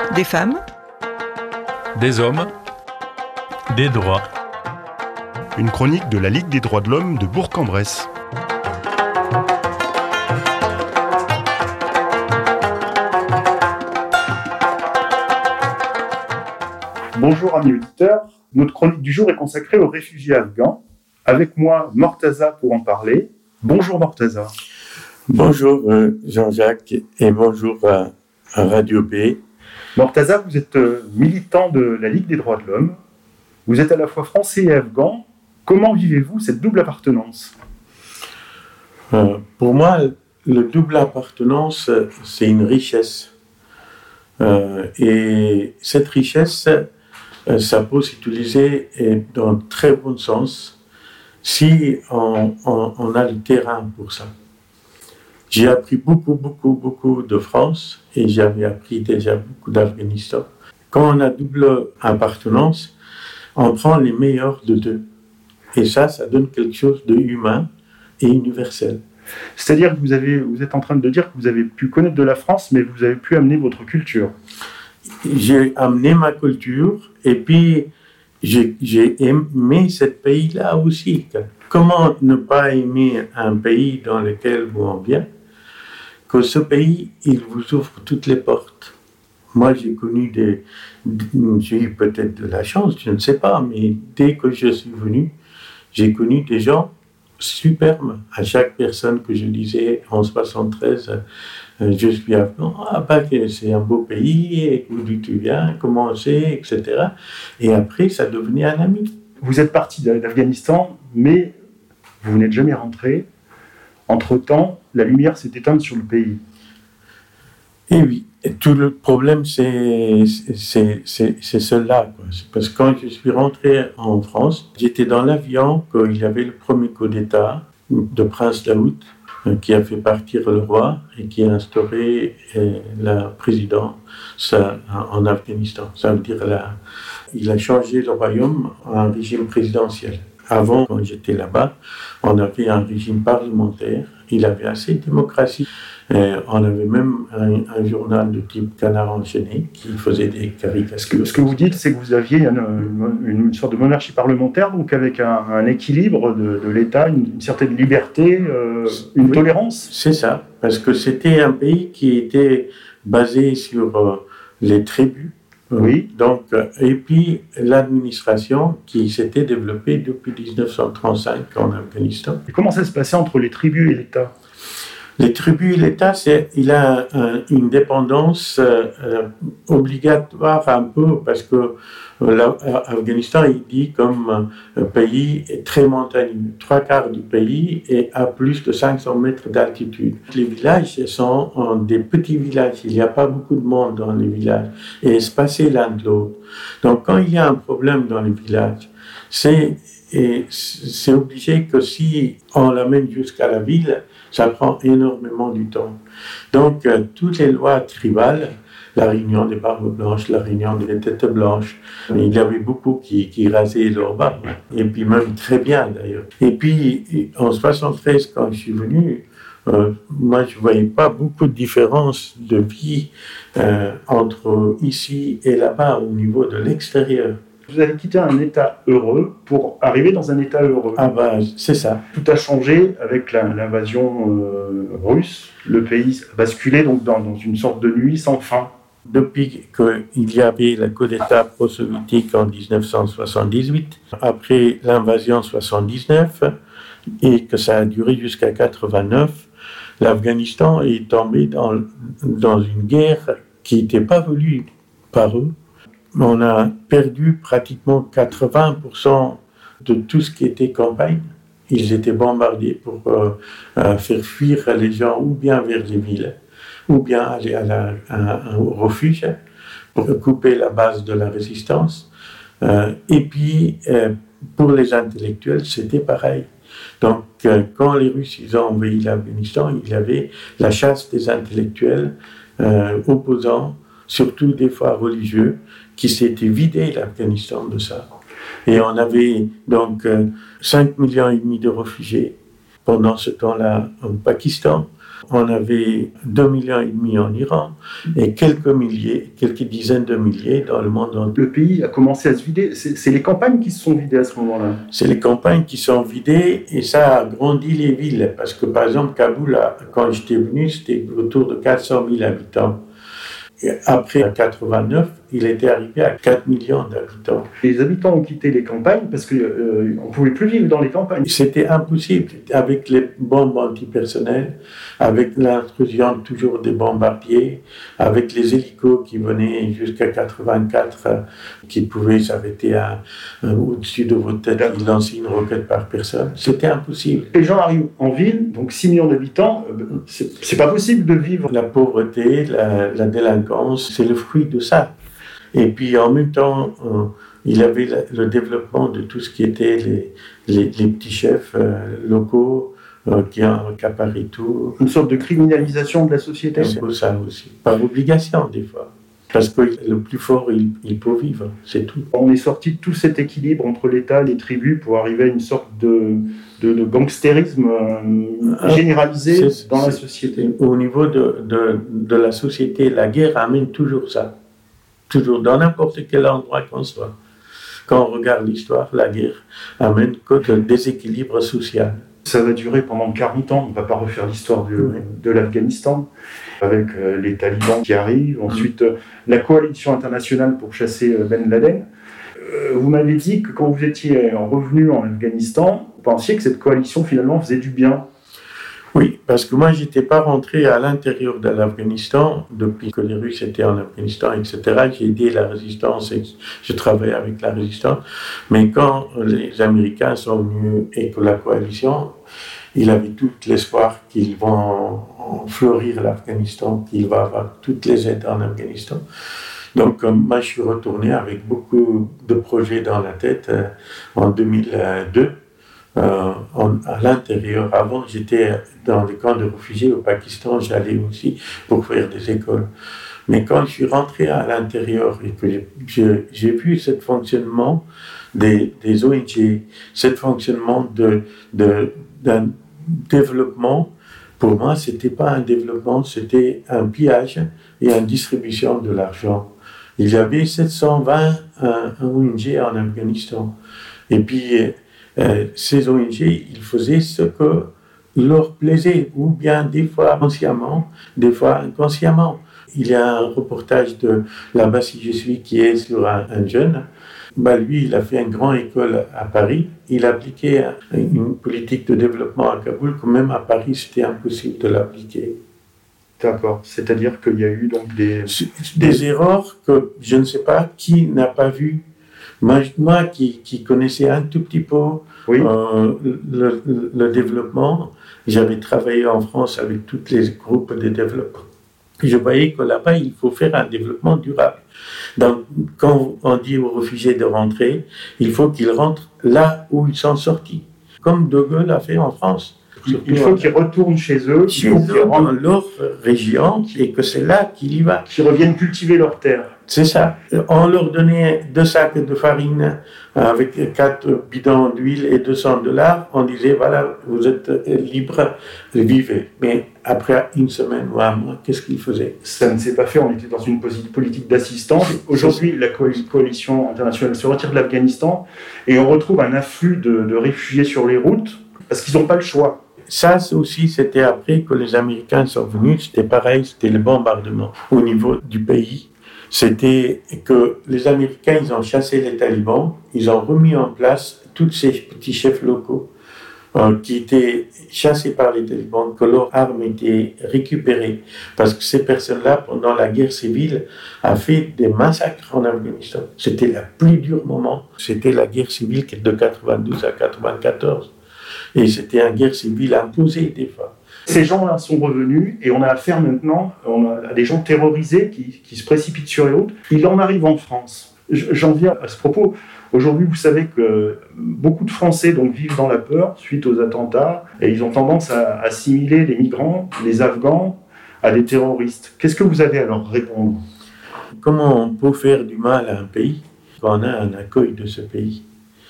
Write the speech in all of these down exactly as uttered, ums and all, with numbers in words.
Des femmes, des hommes, des droits. Une chronique de la Ligue des droits de l'homme de Bourg-en-Bresse. Bonjour amis auditeurs, notre chronique du jour est consacrée aux réfugiés afghans. Avec moi, Mortaza pour en parler. Bonjour Mortaza. Bonjour euh, Jean-Jacques et bonjour à, à Radio B. Mortaza, vous êtes euh, militant de la Ligue des droits de l'homme. Vous êtes à la fois français et afghan. Comment vivez-vous cette double appartenance ? euh, Pour moi, le double appartenance, c'est une richesse. Euh, et cette richesse, euh, ça peut s'utiliser dans un très bon sens si on, on, on a le terrain pour ça. J'ai appris beaucoup, beaucoup, beaucoup de France et j'avais appris déjà beaucoup d'Afghanistan. Quand on a double appartenance, on prend les meilleurs de deux. Et ça, ça donne quelque chose de humain et universel. C'est-à-dire que vous, avez, vous êtes en train de dire que vous avez pu connaître de la France, mais vous avez pu amener votre culture. J'ai amené ma culture et puis j'ai, j'ai aimé ce pays-là aussi. Comment ne pas aimer un pays dans lequel on vient ? Que ce pays, il vous ouvre toutes les portes. Moi, j'ai connu des... J'ai eu peut-être de la chance, je ne sais pas, mais dès que je suis venu, j'ai connu des gens superbes. À chaque personne que je disais en soixante-treize, euh, je suis afghan, ah bah c'est un beau pays, et d'où tu viens, comment c'est, et cetera. Et après, ça devenait un ami. Vous êtes parti d'Afghanistan, mais vous n'êtes jamais rentré. Entre-temps, la lumière s'est éteinte sur le pays. Et oui, et tout le problème, c'est, c'est, c'est, c'est cela, quoi. C'est parce que quand je suis rentré en France, j'étais dans l'avion qu'il y avait le premier coup d'État de Prince Daoud qui a fait partir le roi et qui a instauré euh, la présidence en Afghanistan. Ça veut dire là, il a changé le royaume en un régime présidentiel. Avant, quand j'étais là-bas, on avait un régime parlementaire. Il avait assez de démocratie. Euh, on avait même un, un journal de type Canard enchaîné qui faisait des caricatures. Ce que vous dites, c'est que vous aviez une, une, une sorte de monarchie parlementaire, donc avec un, un équilibre de, de l'État, une, une certaine liberté, euh, une oui, tolérance. C'est ça, parce que c'était un pays qui était basé sur euh, les tribus. Oui. Donc, et puis l'administration qui s'était développée depuis dix-neuf cent trente-cinq en Afghanistan. Et comment ça se passait entre les tribus et l'État ? Les tribus et l'État, c'est, il a un, une dépendance euh, obligatoire un peu parce que l'Afghanistan, il dit comme un pays très montagneux. Trois quarts du pays est à plus de cinq cents mètres d'altitude. Les villages sont des petits villages. Il n'y a pas beaucoup de monde dans les villages et espacés l'un de l'autre. Donc, quand il y a un problème dans les villages, c'est, et c'est obligé que si on l'amène jusqu'à la ville, ça prend énormément du temps. Donc, euh, toutes les lois tribales, la réunion des barbes blanches, la réunion des têtes blanches, il y avait beaucoup qui, qui rasaient leurs barbes, et puis même très bien d'ailleurs. Et puis, en soixante-treize, quand je suis venu, euh, moi je ne voyais pas beaucoup de différence de vie euh, entre ici et là-bas au niveau de l'extérieur. Vous avez quitté un état heureux pour arriver dans un état heureux. Ah ben, c'est ça. Tout a changé avec la, l'invasion euh, russe. Le pays a basculé donc dans, dans une sorte de nuit sans fin. Depuis qu'il y avait le coup d'État pro-soviétique en dix-neuf cent soixante-dix-huit, après l'invasion soixante-dix-neuf, et que ça a duré jusqu'à quatre-vingt-neuf, l'Afghanistan est tombé dans, dans une guerre qui n'était pas voulue par eux. On a perdu pratiquement quatre-vingts pour cent de tout ce qui était campagne. Ils étaient bombardés pour euh, euh, faire fuir les gens ou bien vers les villes, ou bien aller à la, à, au refuge pour couper la base de la résistance. Euh, et puis, euh, pour les intellectuels, c'était pareil. Donc, euh, quand les Russes ils ont envahi l'Afghanistan, il y avait la chasse des intellectuels euh, opposants, surtout des fois religieux, qui s'était vidé l'Afghanistan de ça. Et on avait donc euh, cinq millions et demi de réfugiés pendant ce temps-là au Pakistan, On avait deux millions et demi en Iran et quelques milliers, quelques dizaines de milliers dans le monde entier. Le pays a commencé à se vider. C'est, c'est les campagnes qui se sont vidées à ce moment-là. C'est les campagnes qui sont vidées et ça a grandi les villes. Parce que par exemple, Kaboul, quand j'étais venu, c'était autour de quatre cent mille habitants. Et après, en quatre-vingt-neuf, il était arrivé à quatre millions d'habitants. Les habitants ont quitté les campagnes parce qu'on euh, ne pouvait plus vivre dans les campagnes. C'était impossible. Avec les bombes antipersonnelles, avec l'intrusion toujours des bombardiers, avec les hélicos qui venaient jusqu'à quatre-vingt-quatre, euh, qui pouvaient s'arrêter à, euh, au-dessus de votre tête, ils lançaient une roquette par personne. C'était impossible. Les gens arrivent en ville, donc six millions d'habitants, euh, c'est, c'est pas possible de vivre. La pauvreté, la, la délinquance, c'est le fruit de ça. Et puis en même temps, euh, il y avait le développement de tout ce qui était les, les, les petits chefs euh, locaux euh, qui ont accaparé tout. Une sorte de criminalisation de la société. C'est pour ça aussi, par obligation des fois. Parce que le plus fort, il, il peut vivre, c'est tout. On est sorti de tout cet équilibre entre l'État et les tribus pour arriver à une sorte de, de, de gangstérisme euh, généralisé c'est, dans c'est, la société. Au niveau de, de, de la société, la guerre amène toujours ça. Toujours, dans n'importe quel endroit qu'on soit. Quand on regarde l'histoire, la guerre amène que le déséquilibre social. Ça va durer pendant quarante ans. On ne va pas refaire l'histoire de, oui. de l'Afghanistan, avec euh, les talibans qui arrivent. Ensuite, euh, la coalition internationale pour chasser euh, Ben Laden. Euh, vous m'avez dit que quand vous étiez revenu en Afghanistan, vous pensiez que cette coalition, finalement, faisait du bien. Oui, parce que moi, je n'étais pas rentré à l'intérieur de l'Afghanistan depuis que les Russes étaient en Afghanistan, et cetera. J'ai aidé la résistance et je travaillais avec la résistance. Mais quand les Américains sont venus et que la coalition, il avait tout l'espoir qu'ils vont fleurir l'Afghanistan, qu'il va avoir toutes les aides en Afghanistan. Donc, moi, je suis retourné avec beaucoup de projets dans la tête euh, en deux mille deux. Euh, en, à l'intérieur. Avant, j'étais dans les camps de réfugiés au Pakistan, j'allais aussi pour faire des écoles. Mais quand je suis rentré à l'intérieur et que j'ai, j'ai, j'ai vu ce fonctionnement des, des O N G, ce fonctionnement de, de, d'un développement, pour moi, ce n'était pas un développement, c'était un pillage et une distribution de l'argent. Il y avait sept cent vingt euh, O N G en Afghanistan. Et puis, Euh, ces O N G, ils faisaient ce que leur plaisait, ou bien des fois consciemment, des fois inconsciemment. Il y a un reportage de Là-bas si je suis qui est sur un, un jeune. Bah, lui, il a fait une grande école à Paris. Il a appliqué une politique de développement à Kaboul, que même à Paris, c'était impossible de l'appliquer. D'accord. C'est-à-dire qu'il y a eu donc des... Des erreurs que je ne sais pas qui n'a pas vu. Moi, moi qui, qui connaissais un tout petit peu oui. euh, le, le, le développement, j'avais travaillé en France avec tous les groupes de développement. Je voyais que là-bas, il faut faire un développement durable. Donc, quand on dit aux réfugiés de rentrer, il faut qu'ils rentrent là où ils sont sortis, comme De Gaulle a fait en France. Il faut qu'ils retournent chez eux, chez eux dans leur région, et que c'est là qu'ils y vont. Qu'ils reviennent cultiver leurs terres. C'est ça. On leur donnait deux sacs de farine avec quatre bidons d'huile et deux cents dollars. On disait, voilà, vous êtes libres, vivez. Mais après une semaine ou un mois, qu'est-ce qu'ils faisaient? Ça ne s'est pas fait. On était dans une politique d'assistance. Aujourd'hui, la coalition internationale se retire de l'Afghanistan et on retrouve un afflux de, de réfugiés sur les routes parce qu'ils n'ont pas le choix. Ça aussi, c'était après que les Américains sont venus. C'était pareil, c'était le bombardement au niveau du pays. C'était que les Américains, ils ont chassé les talibans, ils ont remis en place tous ces petits chefs locaux euh, qui étaient chassés par les talibans, que leurs armes étaient récupérées. Parce que ces personnes-là, pendant la guerre civile, ont fait des massacres en Afghanistan. C'était le plus dur moment. C'était la guerre civile de quatre-vingt-douze à quatre-vingt-quatorze. Et c'était une guerre civile imposée des fois. Ces gens-là sont revenus et on a affaire maintenant on a à des gens terrorisés qui, qui se précipitent sur les routes. Il en arrive en France. J'en viens à ce propos. Aujourd'hui, vous savez que beaucoup de Français donc, vivent dans la peur suite aux attentats et ils ont tendance à assimiler les migrants, les Afghans, à des terroristes. Qu'est-ce que vous avez à leur répondre? Comment on peut faire du mal à un pays quand on a un accueil de ce pays?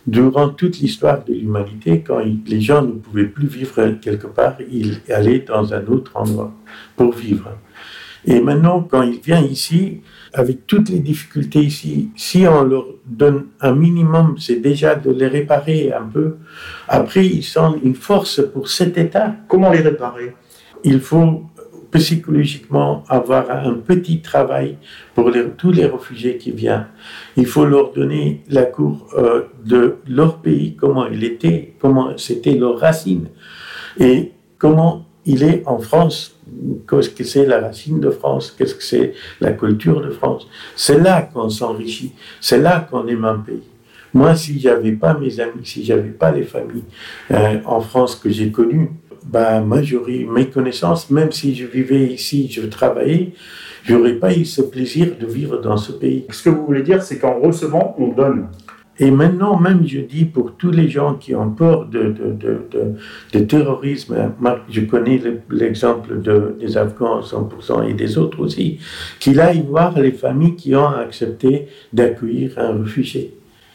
durant toute l'histoire de l'humanité, quand il, les gens ne pouvaient plus vivre quelque part, ils allaient dans un autre endroit pour vivre. Et maintenant, quand ils viennent ici, avec toutes les difficultés ici, si on leur donne un minimum, c'est déjà de les réparer un peu. Après, ils sont une force pour cet État. Comment les réparer? Il faut psychologiquement avoir un petit travail pour les, tous les réfugiés qui viennent. Il faut leur donner la cour euh, de leur pays, comment il était, comment c'était leurs racines et comment il est en France. Qu'est-ce que c'est la racine de France? Qu'est-ce que c'est la culture de France? C'est là qu'on s'enrichit, c'est là qu'on aime un pays. Moi, si j'avais pas mes amis, si j'avais pas les familles euh, en France que j'ai connues, bah, moi, j'aurais mes connaissances, même si je vivais ici, je travaillais, j'aurais pas eu ce plaisir de vivre dans ce pays. Ce que vous voulez dire, c'est qu'en recevant, on donne. Et maintenant, même, je dis pour tous les gens qui ont peur de, de, de, de, de terrorisme, moi, je connais le, l'exemple de, des Afghans cent pour cent et des autres aussi, qu'il aillent voir les familles qui ont accepté d'accueillir un réfugié.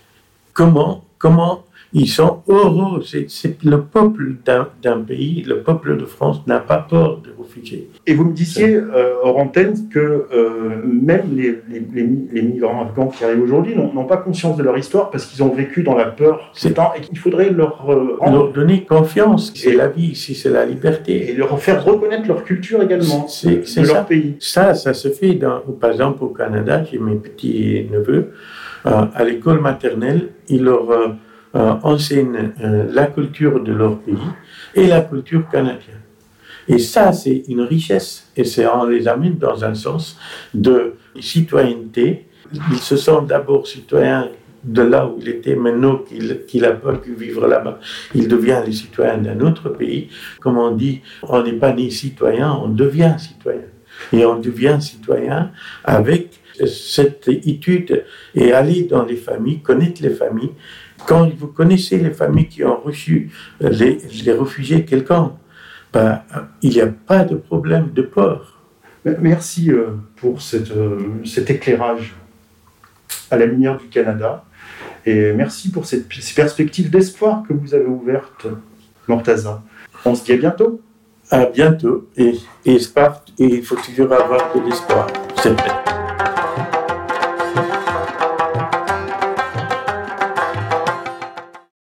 Comment, comment ils sont heureux. C'est, c'est le peuple d'un, d'un pays, le peuple de France n'a pas peur de réfugiés. Et vous me disiez, euh, hors antenne, que euh, même les, les, les, les migrants afghans qui arrivent aujourd'hui n'ont, n'ont pas conscience de leur histoire parce qu'ils ont vécu dans la peur tout le temps et qu'il faudrait leur, euh, leur donner confiance. C'est et, la vie ici, c'est la liberté. Et leur faire reconnaître leur culture également, c'est, c'est de ça. leur pays. Ça, ça se fait, dans, par exemple, au Canada, j'ai mes petits-neveux, euh, à l'école maternelle, ils leur... Euh, Euh, enseignent euh, la culture de leur pays et la culture canadienne. Et ça, c'est une richesse. Et c'est, on les amène dans un sens de citoyenneté. Ils se sentent d'abord citoyens de là où il était, maintenant qu'il, qu'il n'a pas pu vivre là-bas. Il devient les citoyens d'un autre pays. Comme on dit, on n'est pas né citoyen, on devient citoyen. Et on devient citoyen avec cette étude et aller dans les familles, connaître les familles. Quand vous connaissez les familles qui ont reçu les, les réfugiés quelqu'un, ben, il n'y a pas de problème de peur. Merci pour cette, cet éclairage à la lumière du Canada et merci pour cette, ces perspectives d'espoir que vous avez ouvertes, Mortaza. On se dit à bientôt. À bientôt et, et, et il faut toujours avoir de l'espoir. C'est vrai.